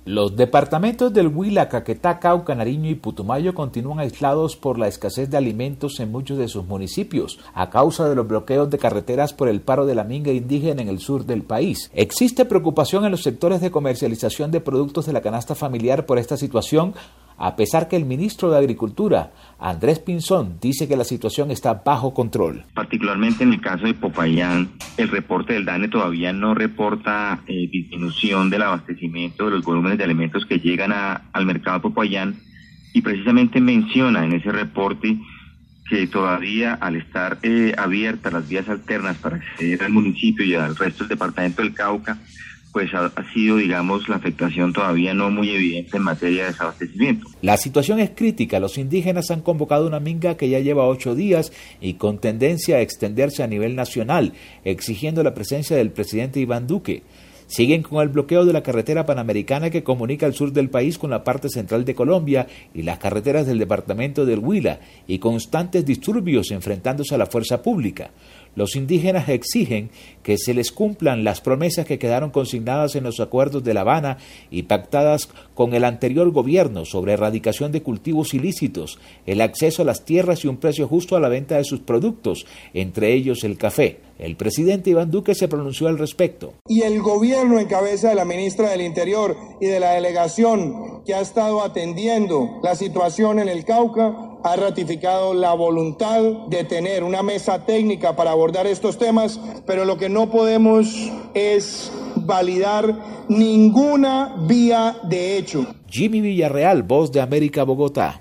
Los departamentos del Huila, Caquetá, Cauca, Nariño y Putumayo continúan aislados por la escasez de alimentos en muchos de sus municipios, a causa de los bloqueos de carreteras por el paro de la minga indígena en el sur del país. Existe preocupación en los sectores de comercialización de productos de la canasta familiar por esta situación, a pesar que el ministro de Agricultura, Andrés Pinzón, dice que la situación está bajo control. Particularmente en el caso de Popayán, el reporte del DANE todavía no reporta disminución del abastecimiento de los volúmenes de alimentos que llegan al mercado de Popayán, y precisamente menciona en ese reporte que todavía, al estar abiertas las vías alternas para acceder al municipio y al resto del departamento del Cauca, pues ha sido, digamos, la afectación todavía no muy evidente en materia de desabastecimiento. La situación es crítica. Los indígenas han convocado una minga que ya lleva 8 días y con tendencia a extenderse a nivel nacional, exigiendo la presencia del presidente Iván Duque. Siguen con el bloqueo de la carretera panamericana que comunica el sur del país con la parte central de Colombia y las carreteras del departamento del Huila, y constantes disturbios enfrentándose a la fuerza pública. Los indígenas exigen que se les cumplan las promesas que quedaron consignadas en los acuerdos de La Habana y pactadas con el anterior gobierno sobre erradicación de cultivos ilícitos, el acceso a las tierras y un precio justo a la venta de sus productos, entre ellos el café. El presidente Iván Duque se pronunció al respecto. Y el gobierno, en cabeza de la ministra del Interior y de la delegación que ha estado atendiendo la situación en el Cauca, ha ratificado la voluntad de tener una mesa técnica para abordar estos temas, pero lo que no podemos es validar ninguna vía de hecho. Jimmy Villarreal, Voz de América, Bogotá.